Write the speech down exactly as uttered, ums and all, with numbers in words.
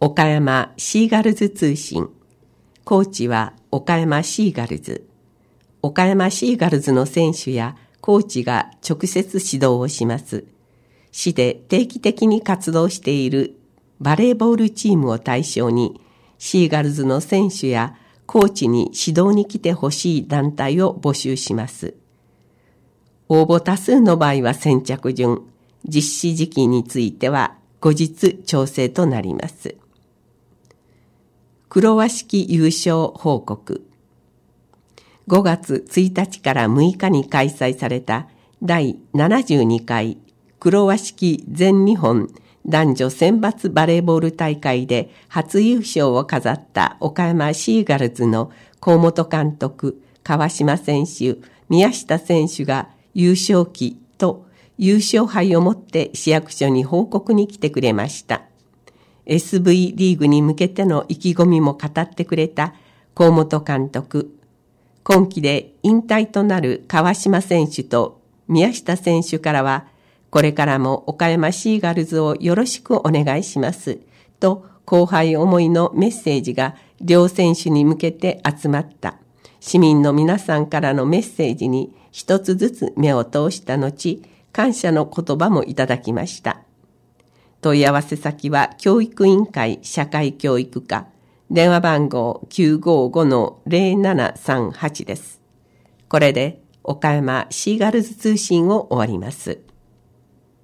岡山シーガルズ通信。コーチは岡山シーガルズ。岡山シーガルズの選手やコーチが直接指導をします。市で定期的に活動しているバレーボールチームを対象に、シーガルズの選手やコーチに指導に来てほしい団体を募集します。応募多数の場合は先着順、実施時期については後日調整となります。黒和式優勝報告。ごがつついたちからむいかに開催されただいななじゅうにかい黒和式全日本男女選抜バレーボール大会で初優勝を飾った岡山シーガルズの河本監督、川島選手、宮下選手が優勝旗と優勝杯を持って市役所に報告に来てくれました。エスブイ リーグに向けての意気込みも語ってくれた河本監督。今季で引退となる川島選手と宮下選手からは、これからも岡山シーガルズをよろしくお願いしますと後輩思いのメッセージが両選手に向けて集まった。市民の皆さんからのメッセージに一つずつ目を通した後、感謝の言葉もいただきました。問い合わせ先は教育委員会社会教育課、電話番号 きゅうごごのゼロななさんはち です。これで岡山シーガルズ通信を終わります。